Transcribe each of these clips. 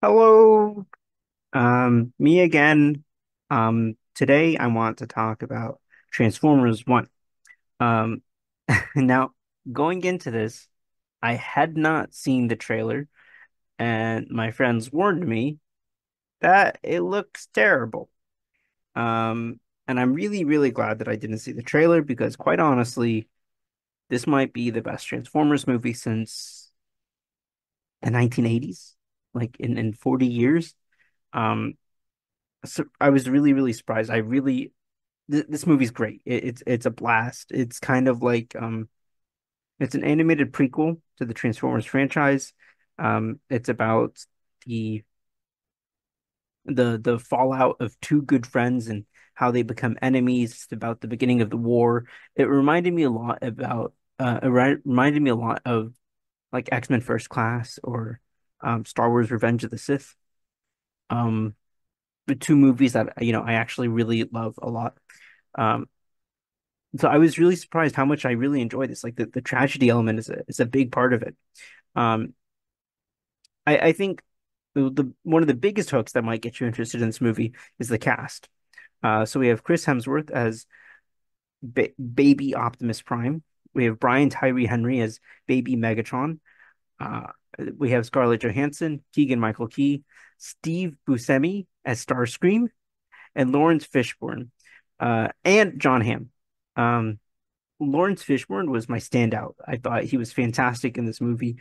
Hello, me again. Today I want to talk about Transformers 1. Um, now going into this, I had not seen the trailer, and my friends warned me that it looks terrible. Um, and I'm really, really glad that I didn't see the trailer because quite honestly, this might be the best Transformers movie since the 1980s, like in 40 years. Um, so I was really, really surprised. This movie's great. It's a blast. It's kind of like it's an animated prequel to the Transformers franchise. It's about the the fallout of two good friends and how they become enemies. It's about the beginning of the war. It reminded me a lot about reminded me a lot of like X-Men First Class or Star Wars Revenge of the Sith. Um, the two movies that I actually really love a lot. Um, So I was really surprised how much I really enjoyed this. Like the tragedy element is a big part of it. Um, I think the one of the biggest hooks that might get you interested in this movie is the cast. So we have Chris Hemsworth as baby Optimus Prime. We have Brian Tyree Henry as baby Megatron. Uh, we have Scarlett Johansson, Keegan-Michael Key, Steve Buscemi as Starscream, and Lawrence Fishburne, and John Hamm. Um, Lawrence Fishburne was my standout. I thought he was fantastic in this movie.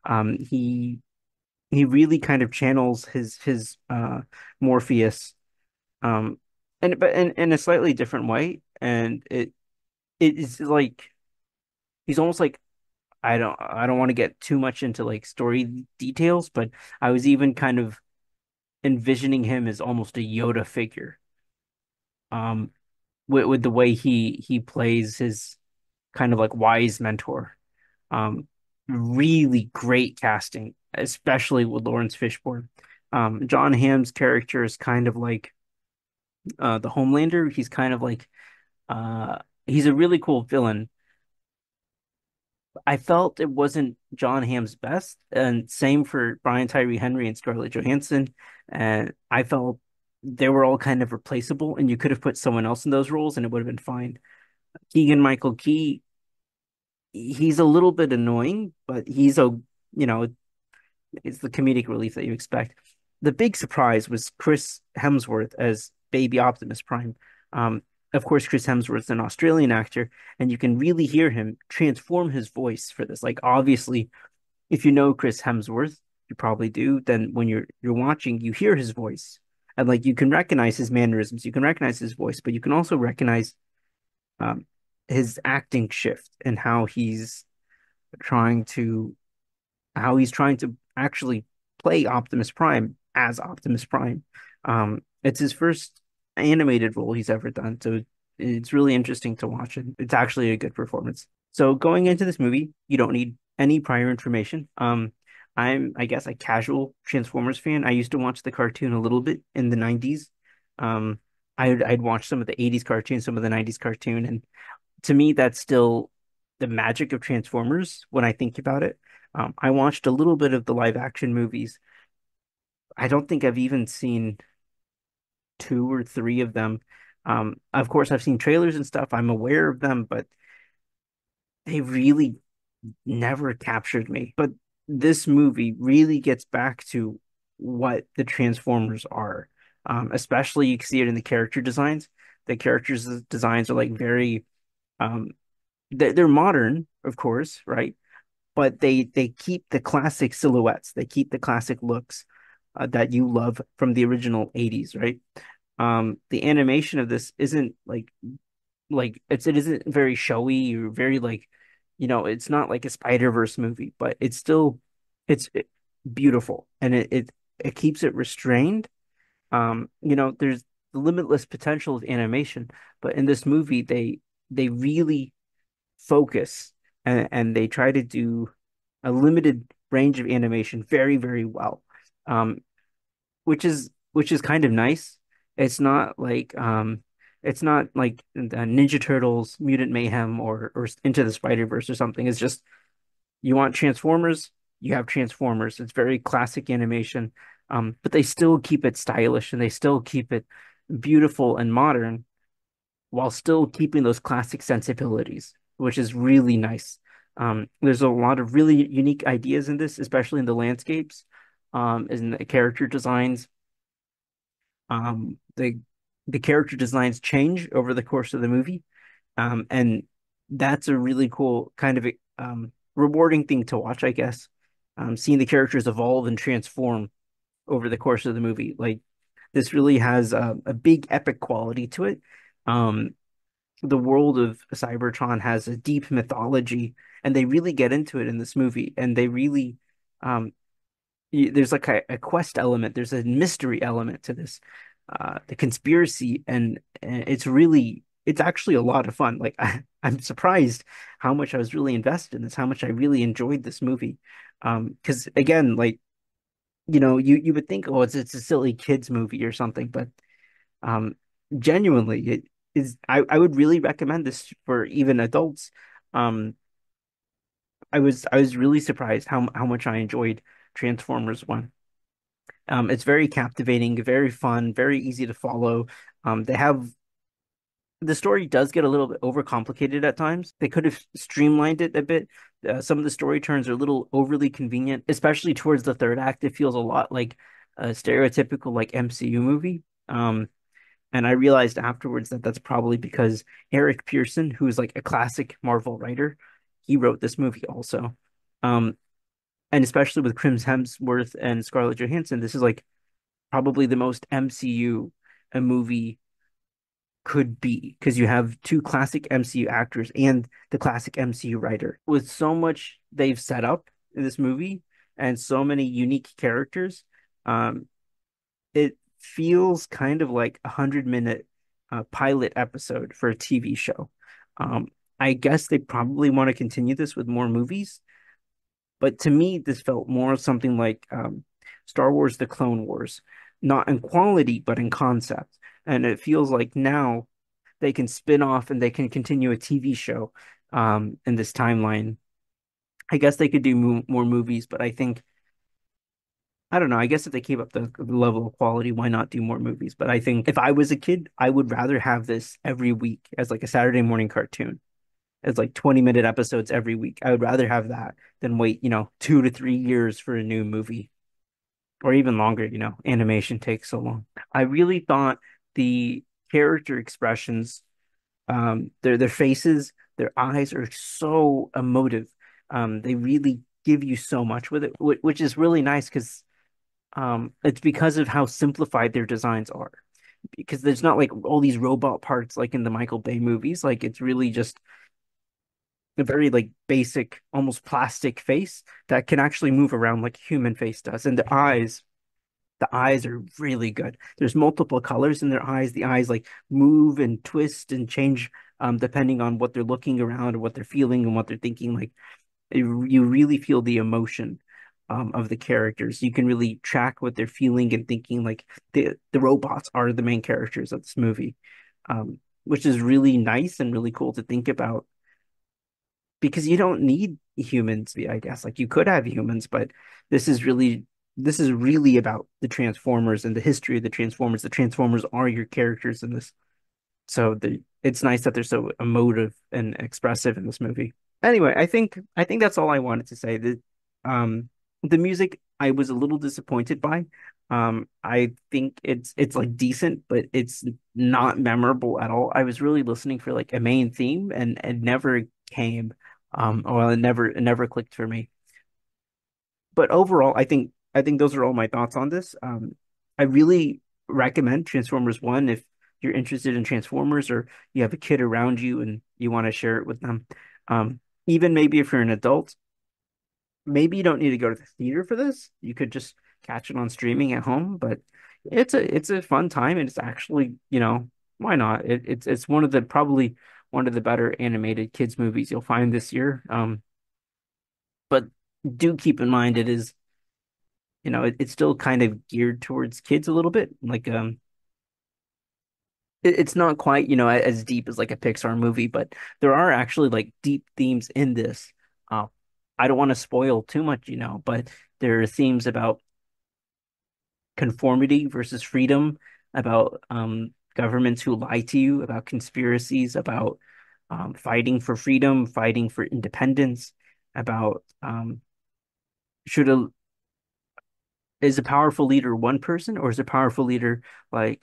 He really kind of channels his Morpheus, um, and but in a slightly different way. And it is like he's almost like I don't want to get too much into like story details, but I was even kind of envisioning him as almost a Yoda figure. With the way he plays his kind of like wise mentor. Um, really great casting, especially with Lawrence Fishburne. John Hamm's character is kind of like the Homelander. He's kind of like he's a really cool villain. I felt it wasn't John Hamm's best, and same for Brian Tyree Henry and Scarlett Johansson. And I felt they were all kind of replaceable, and you could have put someone else in those roles, and it would have been fine. Keegan-Michael Key, he's a little bit annoying, but he's a you know it's the comedic relief that you expect. The big surprise was Chris Hemsworth as baby Optimus Prime. Of course, Chris Hemsworth's an Australian actor, and you can really hear him transform his voice for this. Like, obviously, if you know Chris Hemsworth, you probably do. Then when you're watching, you hear his voice, and like you can recognize his mannerisms, you can recognize his voice, but you can also recognize um, his acting shift and trying to how he's trying to actually play Optimus Prime as Optimus Prime. It's his first animated role he's ever done, so it's really interesting to watch it. It's actually a good performance. So going into this movie, you don't need any prior information. I guess, a casual Transformers fan. I used to watch the cartoon a little bit in the 90s. Um, I'd watch some of the 80s cartoons, some of the 90s cartoon, and to me, that's still the magic of Transformers when I think about it. I watched a little bit of the live action movies. I don't think I've even seen two or three of them. Of course, I've seen trailers and stuff. I'm aware of them, but they really never captured me. But this movie really gets back to what the Transformers are. Especially you can see it in the character designs. The characters' designs are like very um they're modern, of course, right? But they keep the classic silhouettes. They keep the classic looks that you love from the original 80s, right? The animation of this isn't like it isn't very showy or very like it's not like a Spider-Verse movie, but it's beautiful and it keeps it restrained. There's the limitless potential of animation, but in this movie they really focus and they try to do a limited range of animation very, very well. Um, which is kind of nice. It's not like the Ninja Turtles, Mutant Mayhem, or Into the Spider-Verse or something. It's just you want Transformers, you have Transformers. It's very classic animation. But they still keep it stylish and they still keep it beautiful and modern while still keeping those classic sensibilities, which is really nice. There's a lot of really unique ideas in this, especially in the landscapes, in the character designs. Um, the the character designs change over the course of the movie, and that's a really cool kind of rewarding thing to watch, I guess. Seeing the characters evolve and transform over the course of the movie, like this really has a big epic quality to it. Um, the world of Cybertron has a deep mythology, and they really get into it in this movie, and they really um, there's like a quest element, there's a mystery element to this, the conspiracy, and it's actually a lot of fun. Like I'm surprised how much I was really invested in this, how much I really enjoyed this movie. Because again, like you would think, oh, it's a silly kids movie or something, but um, genuinely, it is. I would really recommend this for even adults. Um, I was really surprised how much I enjoyed Transformers One. It's very captivating, very fun, very easy to follow. They have the story does get a little bit overcomplicated at times. They could have streamlined it a bit. Some of the story turns are a little overly convenient, especially towards the third act. It feels a lot like a stereotypical like MCU movie. And I realized afterwards that that's probably because Eric Pearson, who's like a classic Marvel writer, he wrote this movie also. Um, and especially with Chris Hemsworth and Scarlett Johansson, this is like probably the most MCU a movie could be because you have two classic MCU actors and the classic MCU writer. With so much they've set up in this movie and so many unique characters, um, it feels kind of like 100-minute pilot episode for a TV show. Um, I guess they probably want to continue this with more movies, but to me, this felt more something like Star Wars: The Clone Wars, not in quality, but in concept. And it feels like now they can spin off and they can continue a TV show in this timeline. I guess they could do more movies, but I don't know. I guess if they keep up the level of quality, why not do more movies? But I think if I was a kid, I would rather have this every week as like a Saturday morning cartoon, as like 20-minute episodes every week. I would rather have that than wait, 2 to 3 years for a new movie or even longer, animation takes so long. I really thought the character expressions, their faces, their eyes are so emotive. They really give you so much with it, which is really nice because it's because of how simplified their designs are. Because there's not like all these robot parts like in the Michael Bay movies. Like it's really just a very like basic, almost plastic face that can actually move around like a human face does. And the eyes are really good. There's multiple colors in their eyes. The eyes like move and twist and change depending on what they're looking around or what they're feeling and what they're thinking. Like you really feel the emotion of the characters. You can really track what they're feeling and thinking. Like the robots are the main characters of this movie, which is really nice and really cool to think about because you don't need humans, I guess. Like you could have humans, but this is really this is really about the Transformers and the history of the Transformers. The Transformers are your characters in this. So it's nice that they're so emotive and expressive in this movie. Anyway, I think that's all I wanted to say. The music I was a little disappointed by. I think it's like decent, but it's not memorable at all. I was really listening for like a main theme and it never came. Or it never clicked for me. But overall, I think those are all my thoughts on this. I really recommend Transformers One if you're interested in Transformers or you have a kid around you and you want to share it with them. Even maybe if you're an adult, maybe you don't need to go to the theater for this. You could just catch it on streaming at home, but it's a fun time and it's actually, why not? It's one of the probably one of the better animated kids movies you'll find this year. But do keep in mind it's still kind of geared towards kids a little bit. Like it's not quite, as deep as like a Pixar movie, but there are actually like deep themes in this. Uh, I don't want to spoil too much, but there are themes about conformity versus freedom, about governments who lie to you, about conspiracies, about fighting for freedom, fighting for independence, about should a is a powerful leader one person, or is a powerful leader like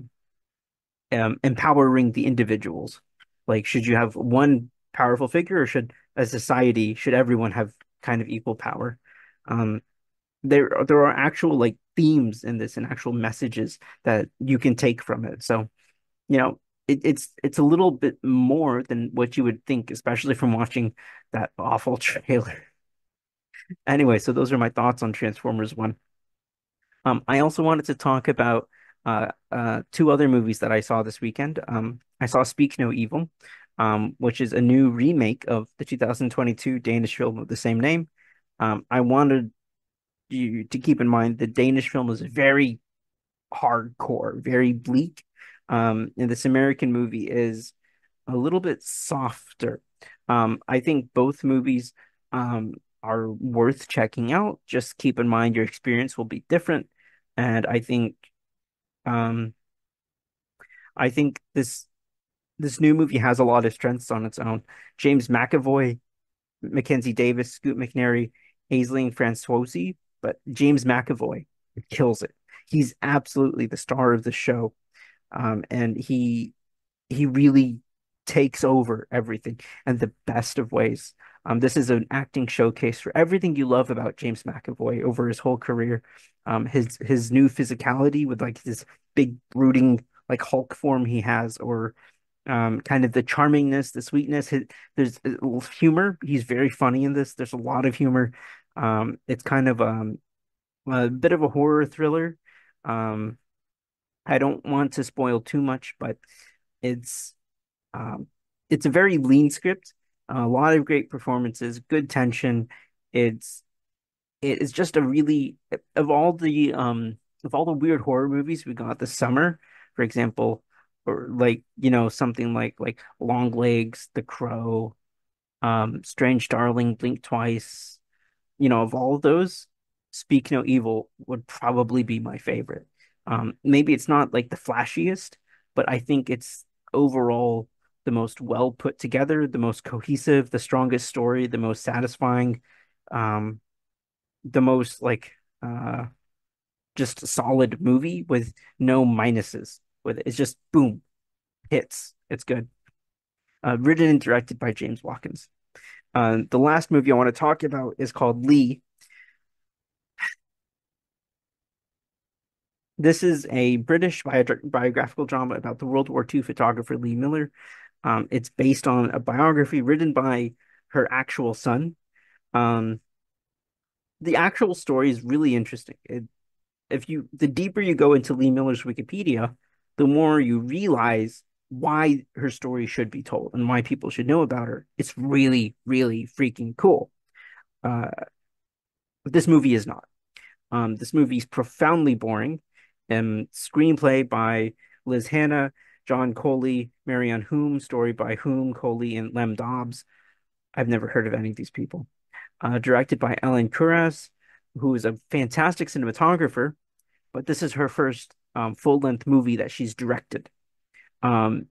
empowering the individuals? Like, should you have one powerful figure, or should a society, should everyone have kind of equal power? Um, there are actual like themes in this and actual messages that you can take from it. So, you know, it's a little bit more than what you would think, especially from watching that awful trailer. Anyway, so those are my thoughts on Transformers 1. I also wanted to talk about two other movies that I saw this weekend. I saw Speak No Evil, which is a new remake of the 2022 Danish film of the same name. I wanted you to keep in mind the Danish film is very hardcore, very bleak. And this American movie is a little bit softer. I think both movies are worth checking out. Just keep in mind your experience will be different. And um, I think this new movie has a lot of strengths on its own. James McAvoy, Mackenzie Davis, Scoot McNairy, Aisling Francoisi, but James McAvoy kills it. He's absolutely the star of the show, and he really takes over everything in the best of ways. This is an acting showcase for everything you love about James McAvoy over his whole career. His new physicality with like this big brooding like Hulk form he has, or kind of the charmingness, the sweetness. There's humor. He's very funny in this. There's a lot of humor. It's kind of a bit of a horror thriller. Um, I don't want to spoil too much, but it's um, it's a very lean script, a lot of great performances, good tension. It's it is just a really of all the weird horror movies we got this summer, for example, or like something like Long Legs, The Crow, Strange Darling, Blink Twice. Of all of those, Speak No Evil would probably be my favorite. Maybe it's not like the flashiest, but I think it's overall the most well put together, the most cohesive, the strongest story, the most satisfying, um, the most like just solid movie with no minuses with it. It's just boom, hits. It's good. Written and directed by James Watkins. The last movie I want to talk about is called Lee. This is a British biographical drama about the World War II photographer Lee Miller. It's based on a biography written by her actual son. Um, the actual story is really interesting. The deeper you go into Lee Miller's Wikipedia, the more you realize why her story should be told and why people should know about her. It's really, really freaking cool. Uh, but this movie is not. This movie is profoundly boring. Screenplay by Liz Hannah, John Coley, Marianne Hume, story by Hume, Coley, and Lem Dobbs. I've never heard of any of these people. Directed by Ellen Kuras, who is a fantastic cinematographer, but this is her first full-length movie that she's directed. Um,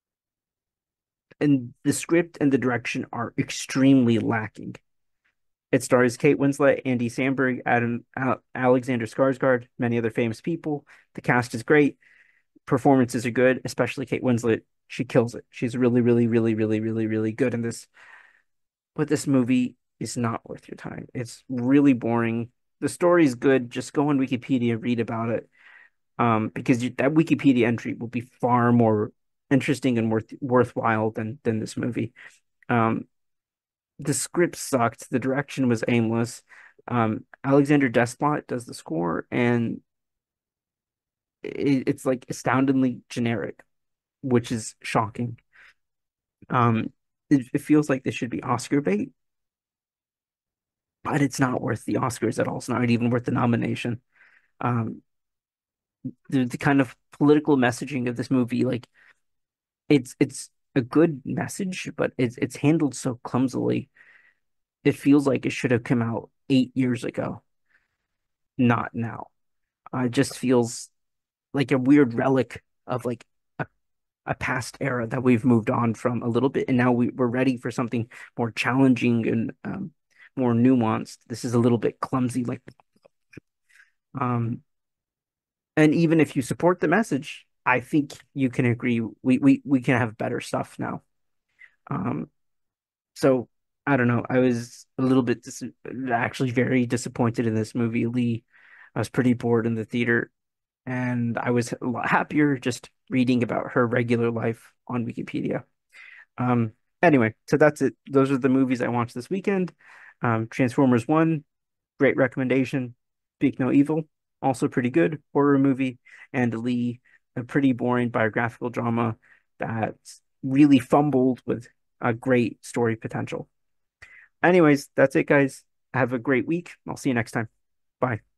and the script and the direction are extremely lacking. It stars Kate Winslet, Andy Samberg, Alexander Skarsgård, many other famous people. The cast is great. Performances are good, especially Kate Winslet. She kills it. She's really, really, really, really, really, really good in this. But this movie is not worth your time. It's really boring. The story is good. Just go on Wikipedia, read about it. Because that Wikipedia entry will be far more interesting and worthwhile than this movie. Um, the script sucked. The direction was aimless. Alexander Desplat does the score, and it's like astoundingly generic, which is shocking. It feels like this should be Oscar bait, but it's not worth the Oscars at all. It's not even worth the nomination. Um, the kind of political messaging of this movie, like it's a good message, but it's handled so clumsily. It feels like it should have come out 8 years ago, not now. It just feels like a weird relic of like a past era that we've moved on from a little bit, and now we're ready for something more challenging and more nuanced. This is a little bit clumsy, like um, and even if you support the message, I think you can agree we can have better stuff now. Um, so I don't know. I was a little bit actually very disappointed in this movie, Lee. I was pretty bored in the theater, and I was a lot happier just reading about her regular life on Wikipedia. Um, anyway, so that's it. Those are the movies I watched this weekend. Transformers 1, great recommendation. Speak No Evil, also pretty good horror movie. And Lee, a pretty boring biographical drama that really fumbled with a great story potential. Anyways, that's it, guys. Have a great week. I'll see you next time. Bye.